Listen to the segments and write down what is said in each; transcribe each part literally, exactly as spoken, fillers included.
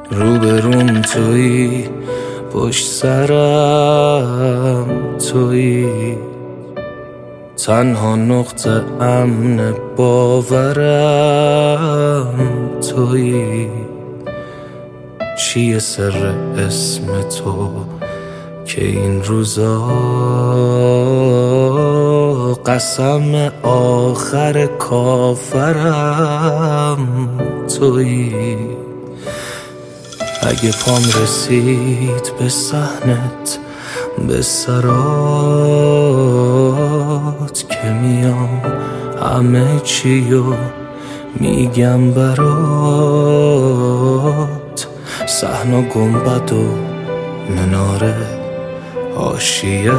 روبروم تویی، پشت سرم تویی، تنها نقطه امن باورم تویی. چیه سر اسم تو که این روزا قسم آخر کافرم تویی؟ اگه پام رسید به صحنت، به سرات که میام همه چیو میگم برات. صحن و گنبد و مناره حاشیه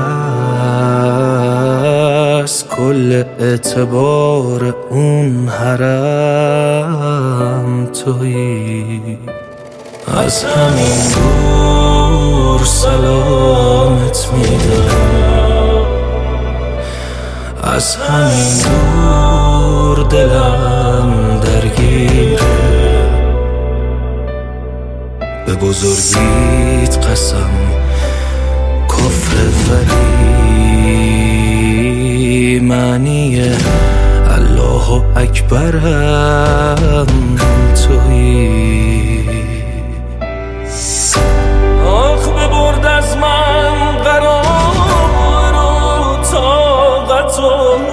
است، کل اعتبار اون حرم تویی. از همین دور سلامت میدم، از همین دور دلم درگیره. به بزرگیت قسم کفر ولی معنی الله اکبرم تویی. آخ ببرد از من قرار و طاقت و